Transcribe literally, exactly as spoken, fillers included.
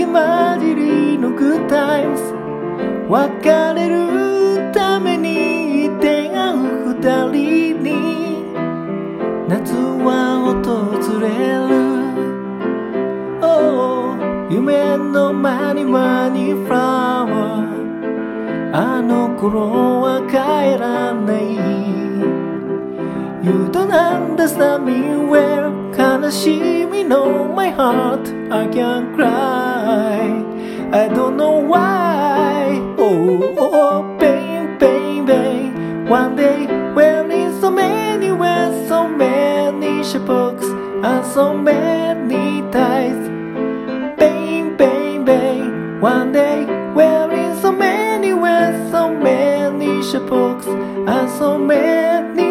混じりの Good times 別れるために出会う二人に夏は訪れる、oh、夢の間に間にフラワーあの頃は帰らない You don't understand me well 悲しみの my heart I can't cry I don't know why Oh, oh, oh pain, pain, pain One day wearing so many wears so many shaboks and so many ties Pain, pain, pain One day wearing so many wears so many shaboks and so many